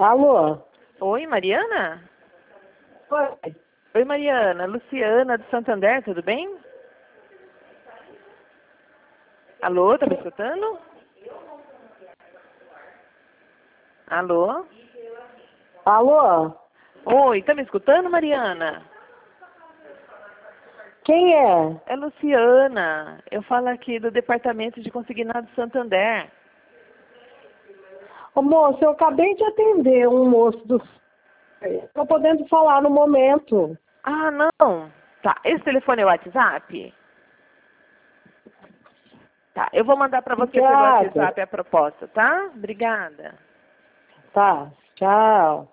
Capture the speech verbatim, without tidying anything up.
Alô? Oi, Mariana? Oi. Oi, Mariana. Luciana do Santander, tudo bem? Alô, tá me escutando? Alô? Alô? Oi, tá me escutando, Mariana? Quem é? É Luciana. Eu falo aqui do Departamento de Consignado Santander. Ô, moço, eu acabei de atender um moço do... Estou podendo falar no momento. Ah, não. Tá, esse telefone é o WhatsApp? Tá, eu vou mandar para você pelo Obrigada. WhatsApp a proposta, tá? Obrigada. Tá, tchau.